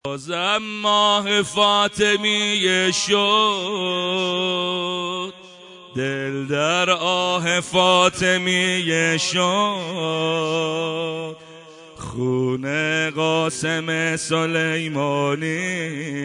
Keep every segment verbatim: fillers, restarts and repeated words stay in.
بازم ماه فاطمیه شد، دل در آه فاطمیه شد، خون قاسم سلیمانی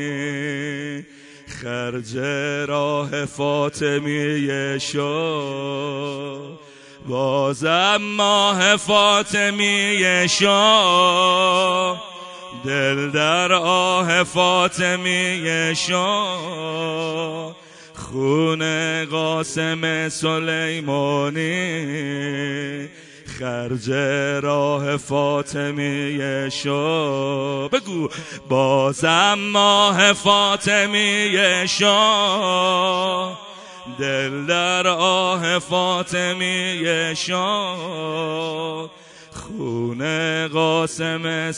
خرج راه فاطمیه شد. بازم ماه فاطمیه شد، دل در آه فاطمیه شد، خون قاسم سلیمانی خرج راه فاطمیه شد. بگو بازم ماه فاطمیه شد، دل در آه فاطمیه شد، خون قاسم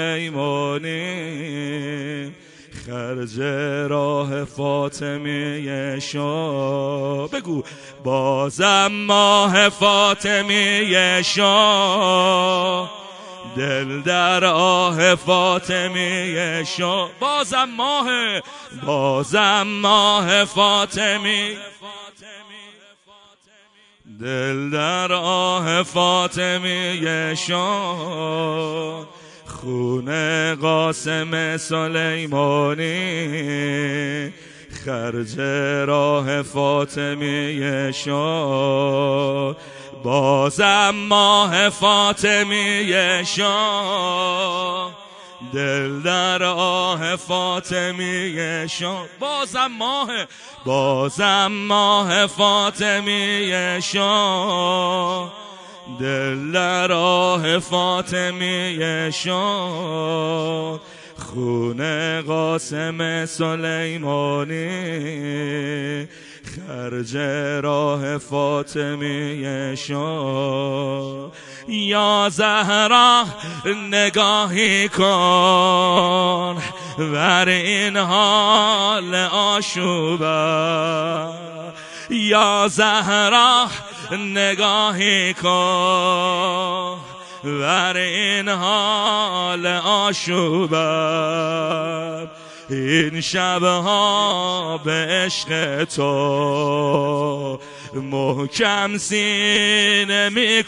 سلیمانی خرج راه فاطمیه شد. بگو بازم ماه فاطمیه شد، دل در آه فاطمیه شد. بازم ماه بازم ماه فاطمیه، دل در آه فاطمیه شد، خون قاسم سلیمانی خرج راه فاطمیه شد. بازم ماه فاطمیه شد، دل در آه فاطمیه شد. بازم ماه بازم ماه فاطمیه شد، دل در آه فاطمیه شد، خون قاسم سلیمانی خرج راه فاطمیه شد. یا زهرا نگاهی کن بر این حال آشوبه، یا زهرا نگاهی کن بر این حال آشوبه، این شبها به عشق تو محکم سینه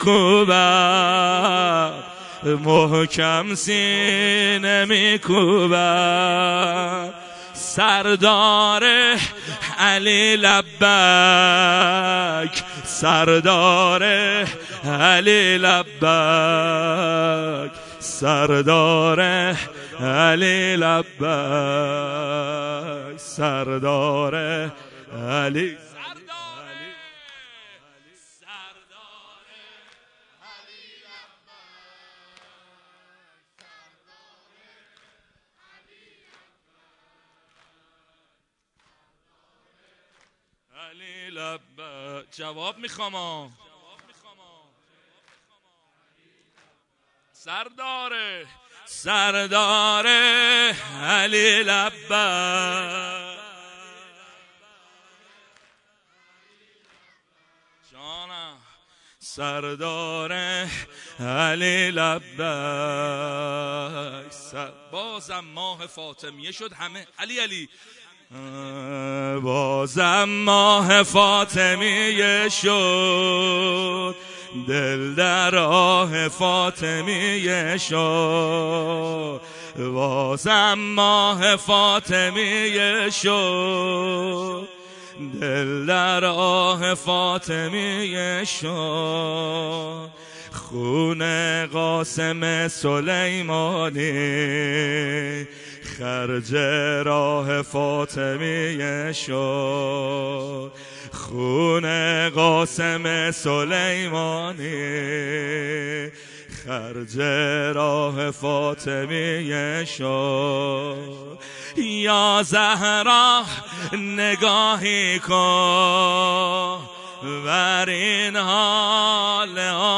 میکوبم، محکم سینه میکوبم. سردار علی لبک، سردار علی لبک، سردار علی لبک، سردار علی علی لبک. جواب میخوام. سردار سردار علی لبک، جانم سردار علی لبک. سر... بازم ماه فاطمیه شد. همه علی علی. بازم ماه فاطمیه شد، دل در آه فاطمیه شد. بازم ماه فاطمیه شد، دل در آه فاطمیه شد، خون قاسم سلیمانی خرج راه فاطمیه شد، خون قاسم سلیمانی خرج راه فاطمیه شد. یا زهرا نگاهی کن بر این حال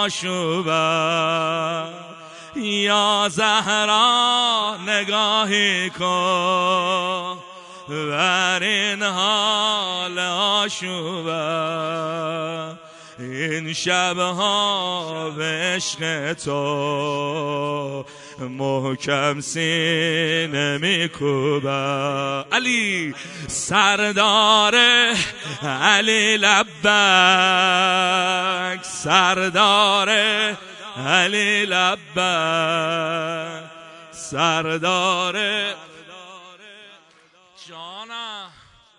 آشوبه، یا زهرا نگاهی کن بر این حال آشوبه، این شبها به عشق تو محکم سینه میکوبم. علی سردار علی لبک، سردار علی لبک، سردار جانا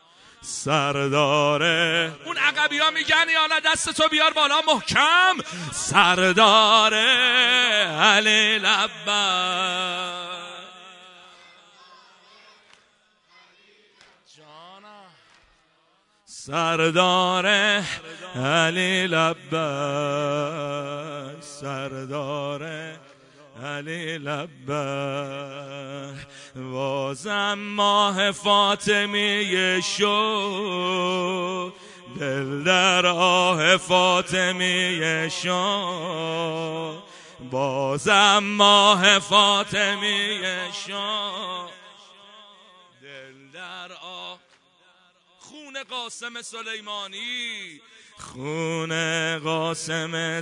سرداره. اون عقبی ها میگن یالا دست تو بیار بالا محکم، سردار علی لبک جانا، سردار علی لبک، سردار علی لبک. بازم ماه فاطمیه شد، دل در آه فاطمیه شد. بازم ماه فاطمیه شد، دل در آه. خون قاسم سلیمانی، خون قاسم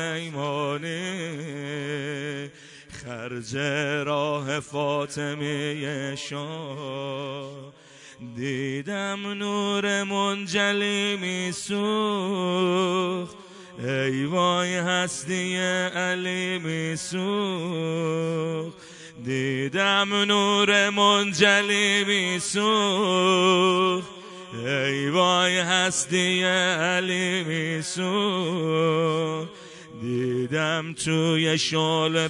سلیمانی، خرج راه فاطمیه شد. دیدم نور منجلی میسوخت، ای وای هستی علی میسوخت. دیدم نور منجلی میسوخت، ای وای هستی علی میسوخت. دیدم توی شعله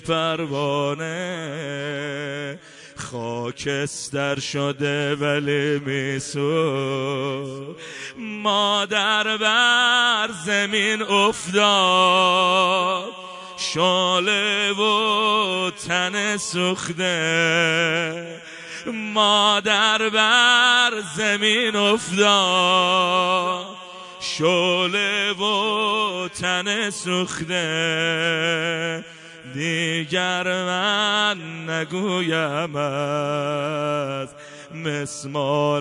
پروانه، خاکستر شده ولی میسوخت. مادر بر زمین افتاد، شعله و تن سوخته. مادر بر زمین افتاد، شعله و تن سوخته. دیگر من نگویم از مسمار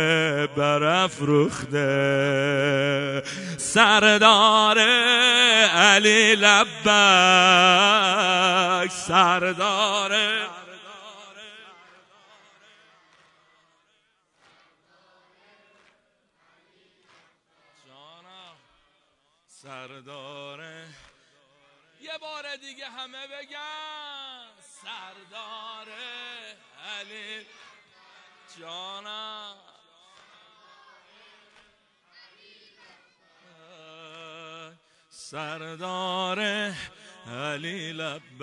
برافروخته. سردار علی لبک، سردار سرداره. یه بار دیگه همه بگن سرداره علی جانا، سرداره علی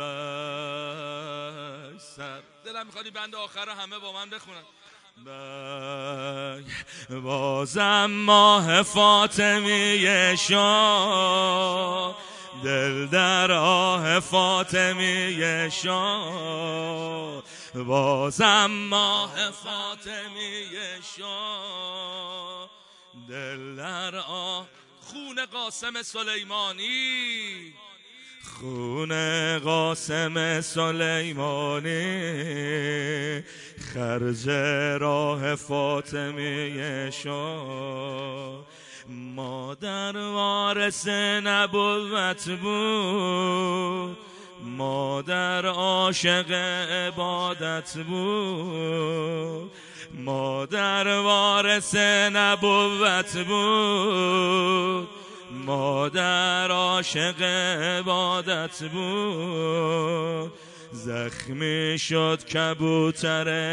لبک. سر دلم میخواد این بند آخر رو همه با من بخونن. بازم ماه فاطمیه شد، دل در آه فاطمیه شد. بازم ماه فاطمیه شد، دل در آه. خون قاسم سلیمانی، خون قاسم سلیمانی، خرج راه فاطمیه شد. مادر وارث نبوت بود، مادر عاشق عبادت بود. مادر وارث نبوت بود، مادر عاشق عبادت بود. زخمی شد کبوتر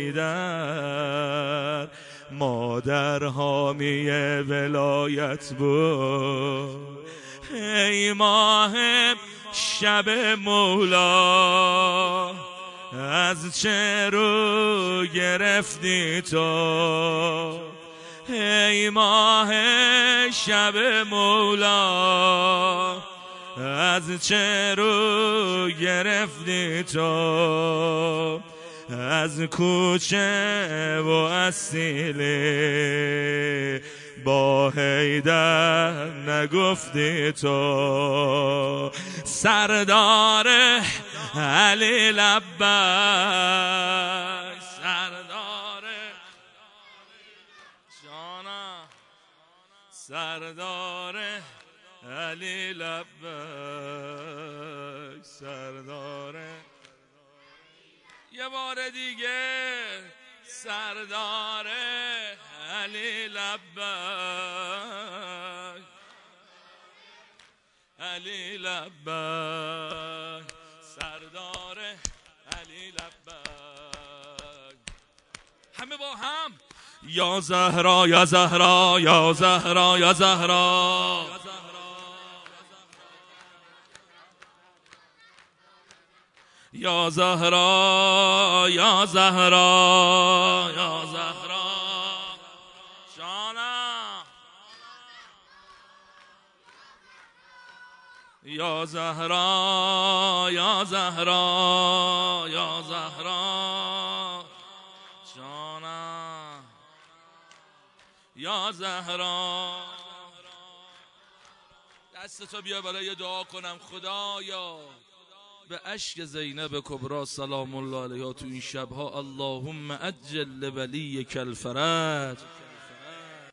حیدر، مادر حامی ولایت بود. ای ماه شب مولا، از چه رو گرفتی تو؟ ای ماه شب مولا، از چه رو گرفتی تو؟ از کوچه و اصیله با حیدر نگفتی تو؟ سردار علی لبک، سردار جانا، سردار علی لبک، سردار یه بار دیگه سردار علی لبک، علی لبک، سردار علی لبک. همه با هم یا زهرا یا زهرا یا زهرا یا زهرا، یا زهرا یا زهرا یا زهرا جانم، یا زهرا یا زهرا یا زهرا جانم، یا زهرا. دستتو بیا برای دعا کنم. خدایا به اشک زینب کبرا سلام الله علیها تو این شبها اللهم عجل لولیک الفرج.